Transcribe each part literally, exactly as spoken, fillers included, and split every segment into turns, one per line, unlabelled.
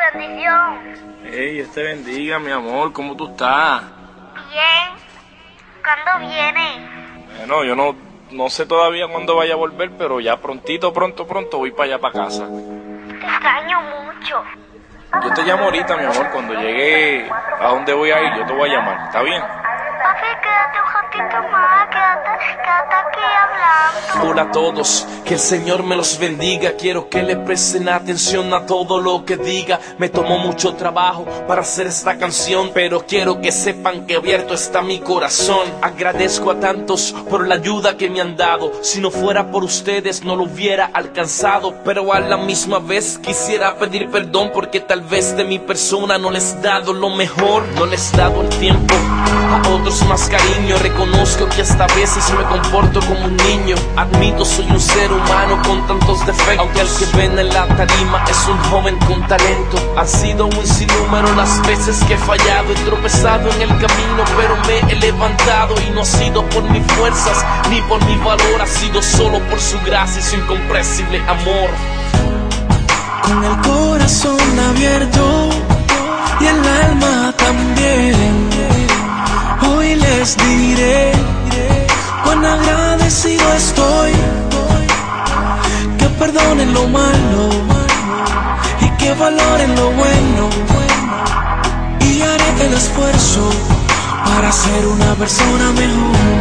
bendición.
Hey, Dios te bendiga, mi amor. ¿Cómo tú estás?
Bien. ¿Cuándo viene?
Bueno, yo no, no sé todavía cuándo vaya a volver, pero ya prontito, pronto, pronto voy para allá, para casa.
Te extraño mucho.
Yo te llamo ahorita, mi amor. Cuando llegue a donde voy a ir, yo te voy a llamar. ¿Está bien?
Papi, quédate un ratito más. Quédate, quédate aquí hablando.
Hola a todos, que el Señor me los bendiga. Quiero que le presten atención a todo lo que diga. Me tomó mucho trabajo para hacer esta canción, pero quiero que sepan que abierto está mi corazón. Agradezco a tantos por la ayuda que me han dado. Si no fuera por ustedes no lo hubiera alcanzado, pero a la misma vez quisiera pedir perdón porque tal vez de mi persona no les he dado lo mejor. No les he dado el tiempo, a otros más cariño. Reconozco que hasta a veces me comporto como un niño. Admito, soy un ser humano con tantos defectos, aunque el que ven en la tarima es un joven con talento. Han sido un sinnúmero las veces que he fallado. He tropezado en el camino, pero me he levantado. Y no ha sido por mis fuerzas, ni por mi valor. Ha sido solo por su gracia y su incomprensible amor.
Con el corazón abierto y el alma también, hoy les diré cuán agradecido estoy. Que perdonen lo malo y que valoren lo bueno, y haré el esfuerzo para ser una persona mejor.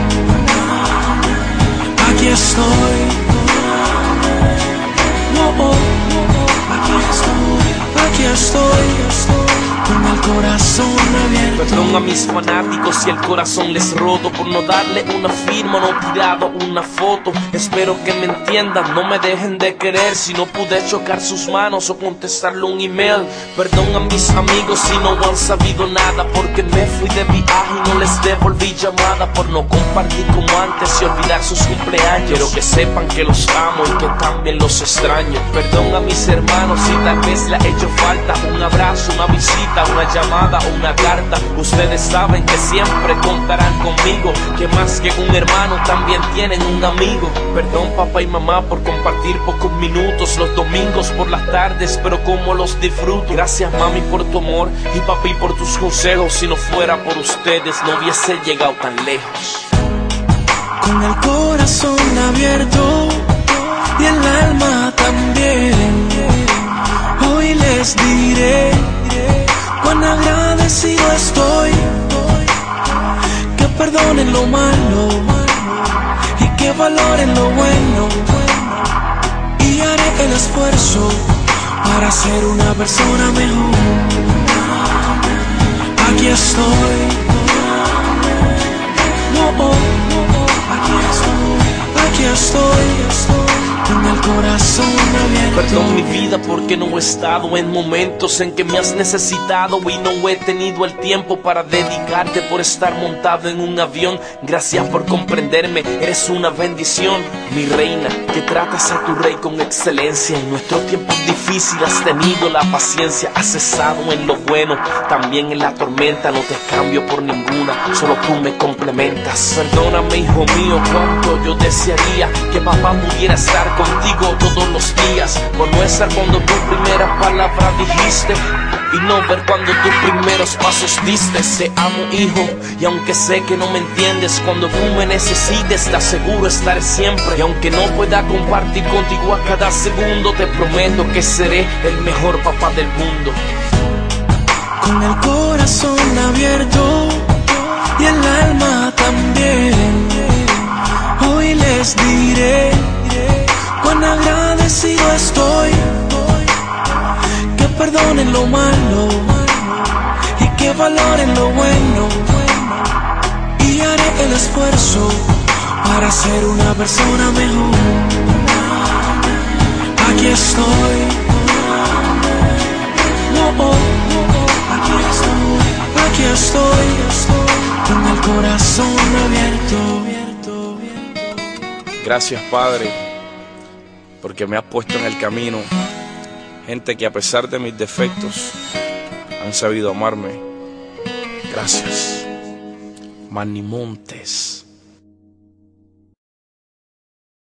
Aquí estoy, oh, oh, aquí estoy, aquí estoy, con el corazón abierto.
Perdón a mis fanáticos si el corazón les roto por no darle una firma, no tirado una foto. Espero que me entiendan, no me dejen de querer si no pude chocar sus manos o contestarle un email. Perdón a mis amigos si no han sabido nada, porque me fui de viaje y no les devolví llamada, por no compartir como antes y olvidar sus cumpleaños. Quiero que sepan que los amo y que también los extraño. Perdón a mis hermanos si tal vez le ha hecho falta un abrazo, una visita, una llamada o una carta. Ustedes saben que siempre contarán conmigo, que más que un hermano también tienen un amigo. Perdón papá y mamá por compartir pocos minutos los domingos por las tardes, pero como los disfruto. Gracias mami por tu amor y papi por tus consejos. Si no fuera por ustedes no hubiese llegado tan lejos.
Con el corazón abierto y el alma también, hoy les diré cuán agradecido estoy. Que perdonen lo malo y que valoren lo bueno, y haré el esfuerzo para ser una persona mejor. Aquí estoy, oh, oh, aquí estoy, aquí estoy, con el corazón abierto.
Perdón mi vida porque no he estado en momentos en que me has necesitado y no he tenido el tiempo para dedicarte, por estar montado en un avión. Gracias por comprenderme, eres una bendición. Mi reina, que tratas a tu rey con excelencia. En nuestros tiempos difíciles has tenido la paciencia. Has cesado en lo bueno, también en la tormenta. No te cambio por ninguna, solo tú me complementas. Perdóname hijo mío, cuánto yo desearía que papá pudiera estar contigo todos los días, por no estar cuando tu primera palabra dijiste y no ver cuando tus primeros pasos diste. Te amo hijo, y aunque sé que no me entiendes, cuando tú me necesites te aseguro estaré siempre. Y aunque no pueda compartir contigo a cada segundo, te prometo que seré el mejor papá del mundo.
Con el corazón abierto y el alma también, hoy les diré cuán agradecido estoy. Que perdonen lo malo y que valoren lo bueno, y haré el esfuerzo para ser una persona mejor. Aquí estoy, oh, oh, aquí estoy, aquí estoy, con el corazón abierto.
Gracias, Padre, porque me has puesto en el camino gente que a pesar de mis defectos han sabido amarme. Gracias.
Manny Montes.